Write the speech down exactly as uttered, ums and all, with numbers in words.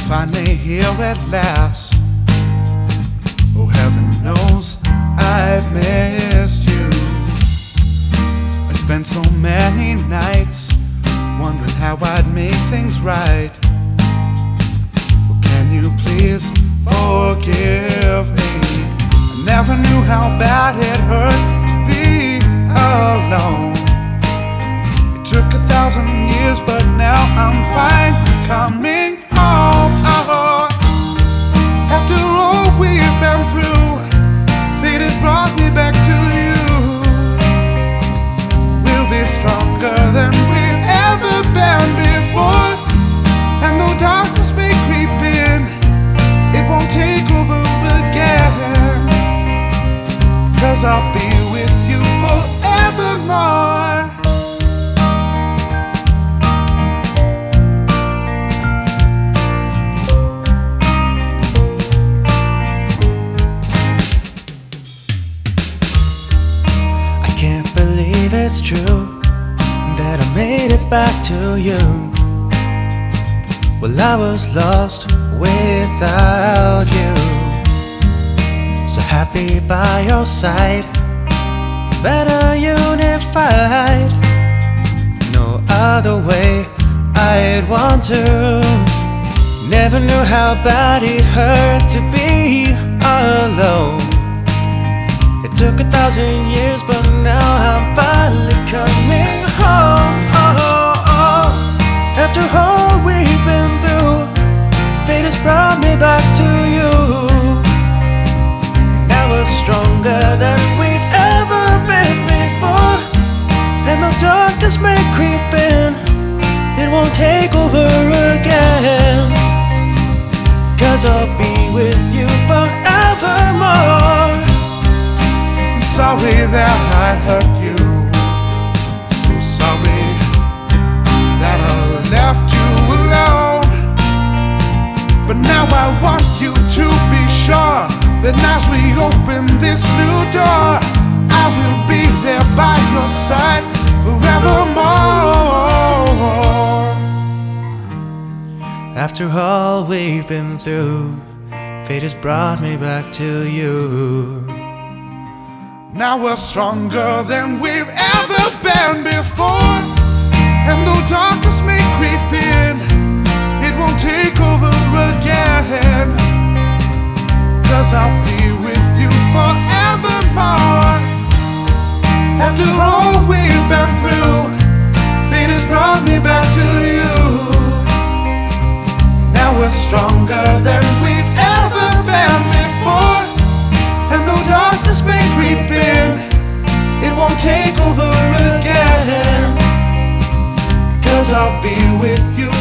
finally here at last. Oh, heaven knows I've missed you. I spent so many nights wondering how I'd make things right. Well, can you please forgive me? I never knew how bad it hurt to be alone. It took a thousand years, but now I'm fine coming home. Oh, after all we've been through, fate has brought me back to you. We'll be stronger than we've ever been before. And though darkness may creep in, it won't take over again. 'Cause I'll be with you forevermore. Can't believe it's true that I made it back to you. Well, I was lost without you. So happy by your side, better unified. No other way I'd want to. Never knew how bad it hurt to be alone. It took a thousand years, but now I'm finally coming home. Oh, oh, oh. After all we've been through, fate has brought me back to you. Now we're stronger than we've ever been before. And though darkness may creep in, it won't take over again. 'Cause I'll be with you forevermore. Sorry that I hurt you, so sorry that I left you alone. But now I want you to be sure that as we open this new door, I will be there by your side forevermore. After all we've been through, fate has brought me back to you. Now we're stronger than we've ever been before. And though darkness may creep in, it won't take over again. 'Cause I'll be with you forevermore. After all we've been through, fate has brought me back to you. Now we're stronger than we've ever been before. And though darkness may creep in, it won't take over again. 'Cause I'll be with you